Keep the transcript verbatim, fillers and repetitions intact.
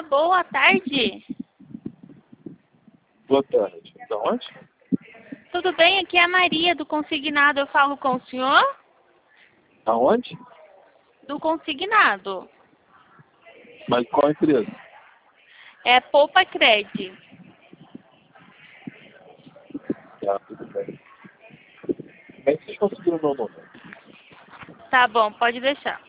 boa tarde. Boa tarde. Da onde? Tudo bem? Aqui é a Maria, do Consignado. Eu falo com o senhor? Aonde? Do Consignado. Mas qual empresa? É Poupa Cred. Tá, tudo bem. Como é que vocês conseguiram o meu número? Tá bom, pode deixar.